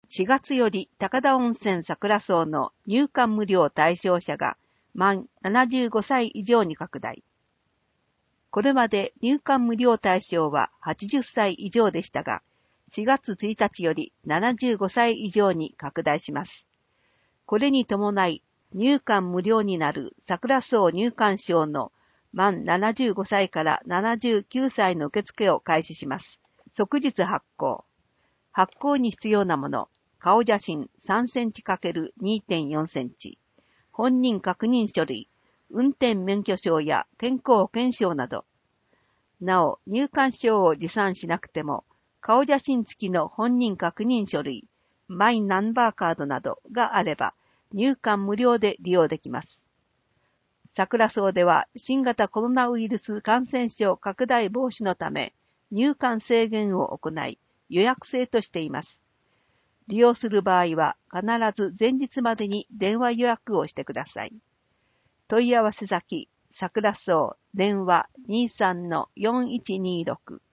4月より高田温泉桜荘の入館無料対象者が満75歳以上に拡大。これまで入館無料対象は80歳以上でしたが、4月1日より75歳以上に拡大します。これに伴い、入館無料になる桜荘入館証の満75歳から79歳の受付を開始します。即日発行。発行に必要なもの、顔写真3センチ ×2.4 センチ、本人確認書類、運転免許証や健康保険証など。なお、入館証を持参しなくても、顔写真付きの本人確認書類、マイナンバーカードなどがあれば、入館無料で利用できます。桜荘では新型コロナウイルス感染症拡大防止のため、入館制限を行い、予約制としています。利用する場合は必ず前日までに電話予約をしてください。問い合わせ先、桜荘、電話 23-4126